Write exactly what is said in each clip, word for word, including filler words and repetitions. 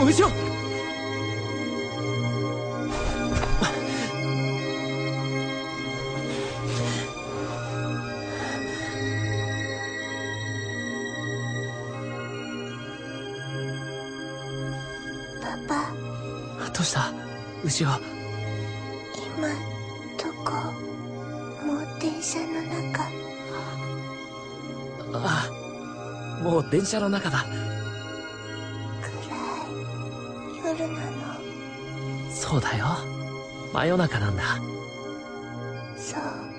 牛尾。 パパ。 どうした牛尾。 今どこ？もう電車の中？ ああ、もう電車の中だ。 暗い夜なの？ そうだよ、真夜中なんだ。 そう。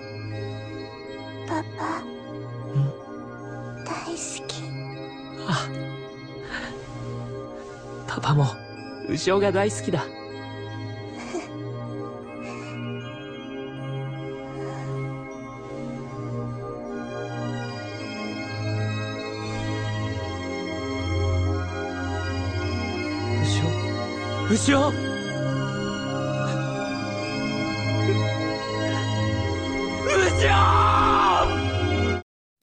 パパ。 ん？ 大好き。 ああ、パパも牛尾が大好きだ。牛尾、牛尾。